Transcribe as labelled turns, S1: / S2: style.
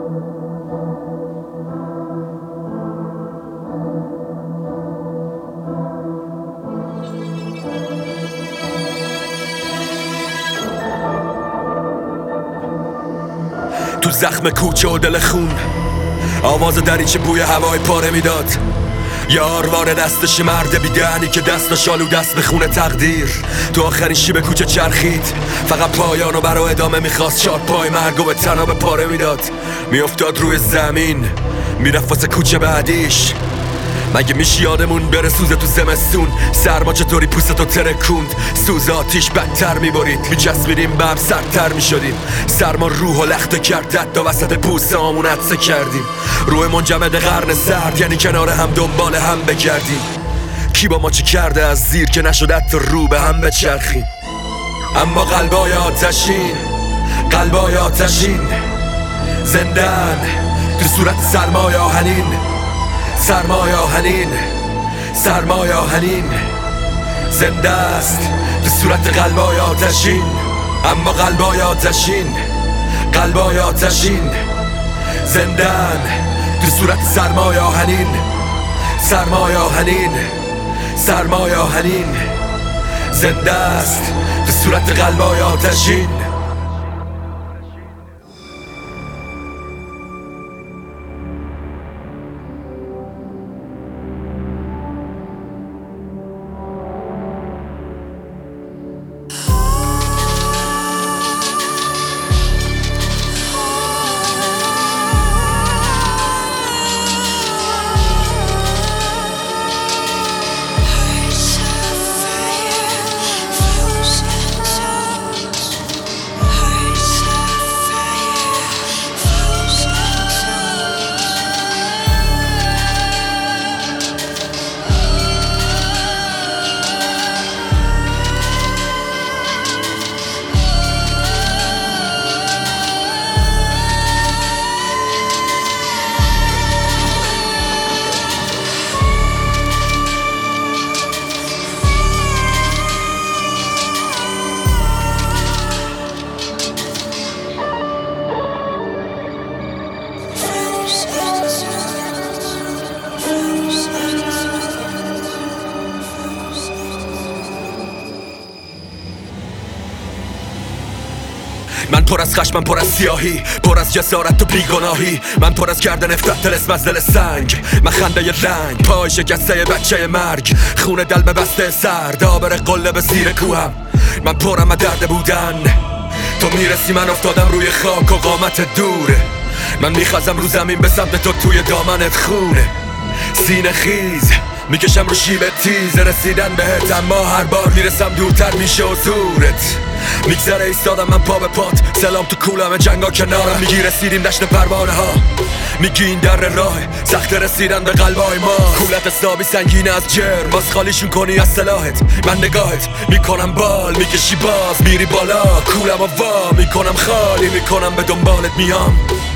S1: تو زخم کوچه و دل خون آواز دریچه بوی هوای پاره میداد. یاروار دستش مرد بیدهنی که دستش آلو دست به خونه تقدیر. تو آخرین شیب کوچه چرخید، فقط پایانو برا ادامه میخواست. شاد پای مرگو به تنها به پاره میداد. میافتاد روی زمین، میرفت واسه کوچه بعدیش. مگه میشه یادمون بره سوزه تو زمستون؟ سرما چطوری پوستتو ترکوند؟ سوز آتیش بدتر میبرید، میچسبیدیم به هم سردتر میشدیم. سرما روح و لخته کرد، حتی وسط پوست همون عطسه کردیم. روح منجمد قرن سرد، یعنی کنار هم دنبال هم بگردیم. کی با ما چی کرده از زیر که نشد حتی رو به هم بچرخیم؟ اما قلبای آتشین، قلبای آتشین زندن تو صورت سرمای آهنین. سرمای آهنین، سرمای آهنین زنده است به صورت قلبای آتشین. اما قلبای آتشین، قلبای آتشین زندن تو صورت سرمای آهنین. سرمای آهنین، سرمای آهنین زنده است به صورت قلبای آتشین. من پر از خشم، من پر از سیاهی، پر از جسارت و بیگناهی. من پر از گردن افتاد طلسم از دل سنگ. من خنده رنگ، پای شکسته بچه مرگ. خون دل به بسته سرد، آبر قله به زیر کوهم. من پرم از درد بودن، تو میرسی من افتادم روی خاک و قامت دوره. من میخوازم رو زمین به سمت تو توی دامنت خونه. سینه خیز میکشم رو شیب تیز رسیدن بهت، اما هر بار میرسم دورتر میشه حضورت. میگذره ایستادم من پا به پات، سلام تو کولم جنگا کنارم. میگی رسیدیم دشت پروانه ها، میگی این در راه سخت رسیدن به قلبای ما. کولت حسابی سنگینه از جرم، باز خالیشون کنی از سلاحت. من نگاهت میکنم بال، میکشی باز میری بالا. کولم و وا میکنم خالی، میکنم به دنبالت میام.